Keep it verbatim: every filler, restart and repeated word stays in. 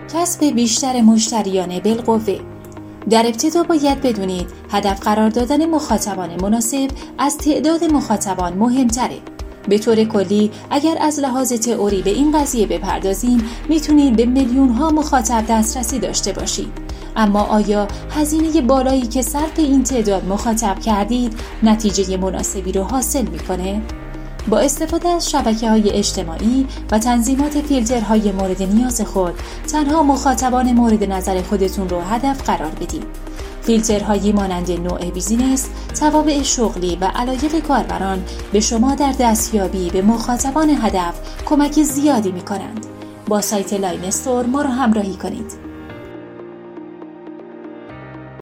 کسب بیشتر مشتریان بالقوه. در ابتدا باید بدونید هدف قرار دادن مخاطبان مناسب از تعداد مخاطبان مهمتره. به طور کلی اگر از لحاظ تئوری به این قضیه بپردازیم میتونید به میلیون ها مخاطب دسترسی داشته باشید. اما آیا هزینه بالایی که صرف این تعداد مخاطب کردید نتیجه مناسبی رو حاصل میکنه؟ با استفاده از شبکه‌های اجتماعی و تنظیمات فیلترهای مورد نیاز خود تنها مخاطبان مورد نظر خودتون رو هدف قرار بدید. فیلترهایی مانند نوع بیزینس، توابع شغلی و علایق کاربران به شما در دستیابی به مخاطبان هدف کمک زیادی می‌کنند. با سایت لاین استور ما را همراهی کنید.